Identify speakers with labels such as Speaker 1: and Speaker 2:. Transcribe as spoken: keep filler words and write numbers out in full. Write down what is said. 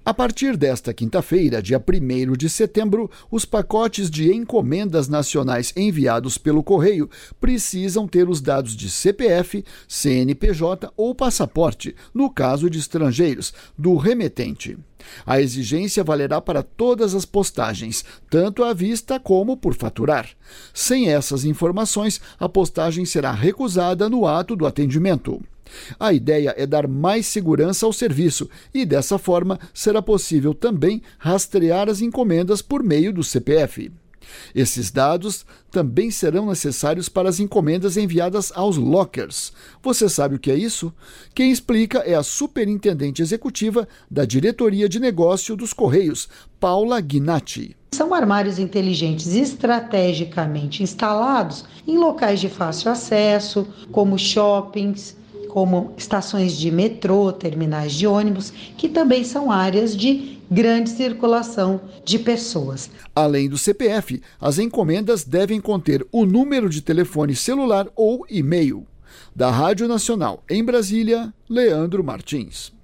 Speaker 1: A partir desta quinta-feira, dia primeiro de setembro, os pacotes de encomendas nacionais enviados pelo correio precisam ter os dados de C P F, C N P J ou passaporte, no caso de estrangeiros, do remetente. A exigência valerá para todas as postagens, tanto à vista como por faturar. Sem essas informações, a postagem será recusada no ato do atendimento. A ideia é dar mais segurança ao serviço e, dessa forma, será possível também rastrear as encomendas por meio do C P F. Esses dados também serão necessários para as encomendas enviadas aos lockers. Você sabe o que é isso? Quem explica é a superintendente executiva da Diretoria de Negócio dos Correios, Paula Ghinatti.
Speaker 2: São armários inteligentes estrategicamente instalados em locais de fácil acesso, como shoppings, como estações de metrô, terminais de ônibus, que também são áreas de grande circulação de pessoas.
Speaker 1: Além do C P F, as encomendas devem conter o número de telefone celular ou e-mail. Da Rádio Nacional em Brasília, Leandro Martins.